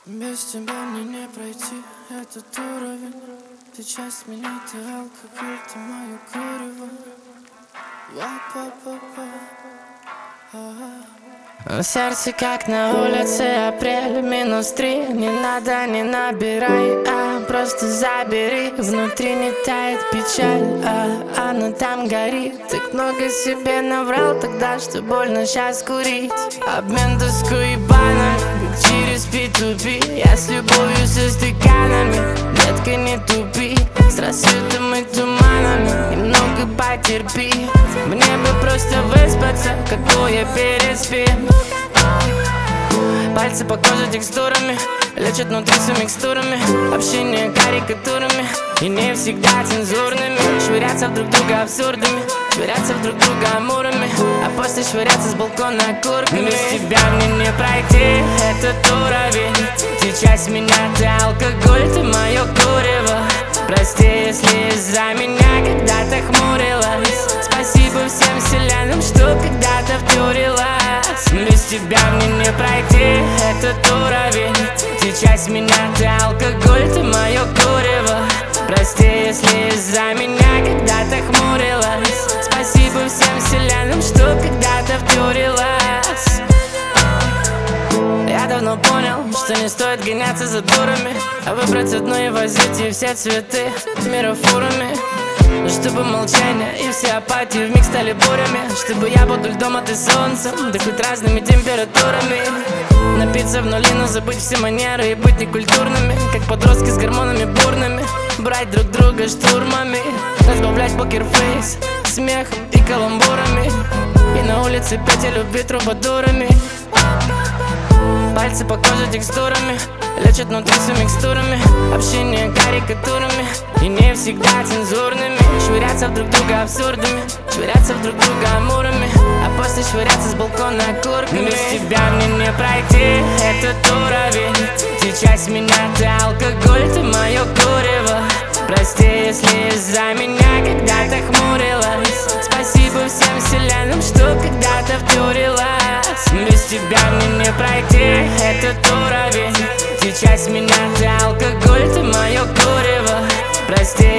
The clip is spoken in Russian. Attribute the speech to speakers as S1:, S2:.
S1: Без тебя мне не пройти этот уровень. Ты часть меня, ты алкоголь, ты мое курево. В сердце как на улице апрель, -3. Не надо, не набирай, просто забери. Внутри не тает печаль, она там горит. Так много себе наврал тогда, что больно сейчас курить. Обмен тоской и банами, как через P2P. Я с любовью со стаканами, детка не тупи. С рассветом и туманами, немного потерпи. Мне бы просто выспаться, как двое переспим. Пальцы по коже текстурами, лечат внутри с микстурами. Общение карикатурами и не всегда цензурными. Швыряться в друг друга абсурдами, швыряться в друг друга амурами, а после швыряться с балкона окурками. Без тебя мне не пройти этот уровень. Ты часть меня, ты алкоголь, ты мое курево. Прости, если из-за меня когда-то хмурилась. Спасибо всем вселенным, что когда-то втюрилась. Без тебя мне не пройти этот уровень. Ты часть меня, ты алкоголь, ты мое курево. Прости, если из-за меня когда-то хмурилась. Спасибо всем вселенным, что когда-то втюрилась. Я давно понял, что не стоит гоняться за дурами, а выбрать одно и возить и все цветы мира фурами. Чтобы молчание и все апатии вмиг стали бурями. Чтобы я буду льдом, а ты солнцем, да хоть разными температурами. Напиться в нули, но забыть все манеры и быть некультурными, как подростки с гормонами бурными. Брать друг друга штурмами, разбавлять покерфейс смехом и каламбурами. И на улице петь о любви трубадурами. Пальцы по коже текстурами, лечат внутри с микстурами. Общение карикатурами и не всегда цензурными. Швыряться в друг друга абсурдами, швыряться в друг друга амурами, а после швыряться с балкона окурками. Без тебя мне не пройти этот уровень. Ты часть меня, ты алкоголь, ты мое курево. Прости, если из-за меня когда-то хмурилась. Спасибо всем вселенным, что когда-то втюрилась. Без тебя мне не пройти этот уровень. Ты часть меня, ты алкоголь, ты мое курево. Прости,